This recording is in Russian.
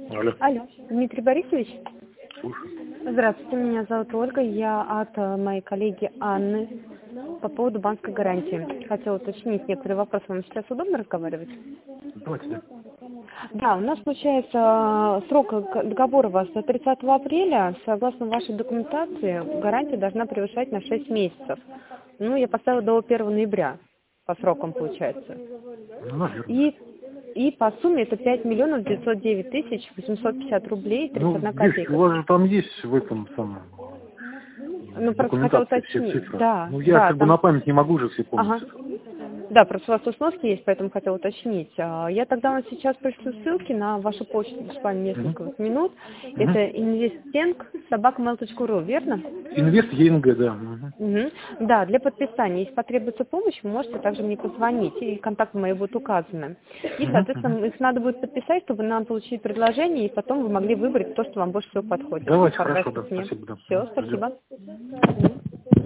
Алло. Алло, Дмитрий Борисович? Слушай. Здравствуйте, меня зовут Ольга, я от моей коллеги Анны по поводу банковской гарантии. Хотела уточнить некоторые вопросы. Вам сейчас удобно разговаривать? Давайте, да. Да, у нас получается срок договора у вас до 30 апреля. Согласно вашей документации, гарантия должна превышать на 6 месяцев. Ну, я поставила до 1 ноября по срокам, получается. Ну, наверное. И по сумме это 5 миллионов 909 тысяч 850 рублей 31 Ну, копейка. у вас же там есть в этом самом Ну, просто хотела документации все уточнить. цифры. Да, Ну, я да, как бы там... на память не могу же все помнить. Ага. Да, просто у вас у сноски есть, поэтому хотела уточнить. Я тогда вам сейчас пришлю ссылки на вашу почту, буквально несколько минут. Это investbank@mail.ru, верно? Инвест ЕНГ, да. Угу. Да, для подписания, если потребуется помощь, вы можете также мне позвонить, и контакты мои будут указаны. И, соответственно, их надо будет подписать, чтобы нам получить предложение, и потом вы могли выбрать то, что вам больше всего подходит. Давайте, хорошо, да. Все, Спасибо, да. спасибо.